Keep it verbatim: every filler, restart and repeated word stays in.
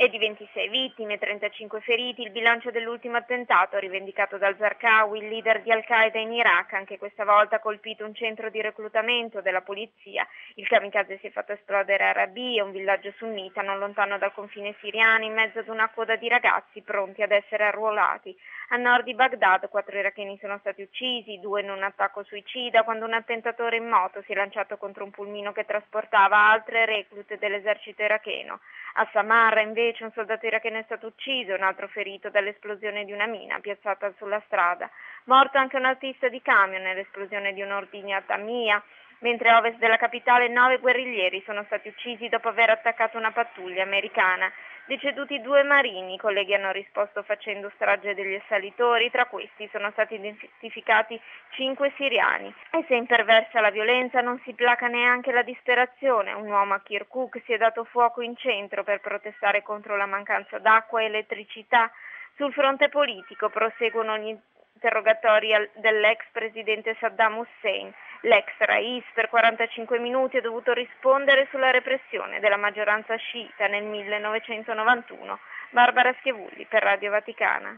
È di ventisei vittime, trentacinque feriti, il bilancio dell'ultimo attentato rivendicato dal Zarqawi, il leader di Al-Qaeda in Iraq, anche questa volta ha colpito un centro di reclutamento della polizia. Il kamikaze si è fatto esplodere a Rabia, un villaggio sunnita non lontano dal confine siriano, in mezzo ad una coda di ragazzi pronti ad essere arruolati. A nord di Baghdad quattro iracheni sono stati uccisi, due in un attacco suicida, quando un attentatore in moto si è lanciato contro un pulmino che trasportava altre reclute dell'esercito iracheno. A Samarra invece un soldato iracheno è stato ucciso e un altro ferito dall'esplosione di una mina piazzata sulla strada. Morto anche un autista di camion nell'esplosione di un ordigno a Tamia, mentre a ovest della capitale nove guerriglieri sono stati uccisi dopo aver attaccato una pattuglia americana. Deceduti due marini, i colleghi hanno risposto facendo strage degli assalitori, tra questi sono stati identificati cinque siriani. E se imperversa la violenza non si placa neanche la disperazione. Un uomo a Kirkuk si è dato fuoco in centro per protestare contro la mancanza d'acqua e elettricità. Sul fronte politico proseguono gli interrogatori dell'ex presidente Saddam Hussein. L'ex Rais per quarantacinque minuti ha dovuto rispondere sulla repressione della maggioranza sciita nel millenovecentonovantuno. Barbara Schiavulli per Radio Vaticana.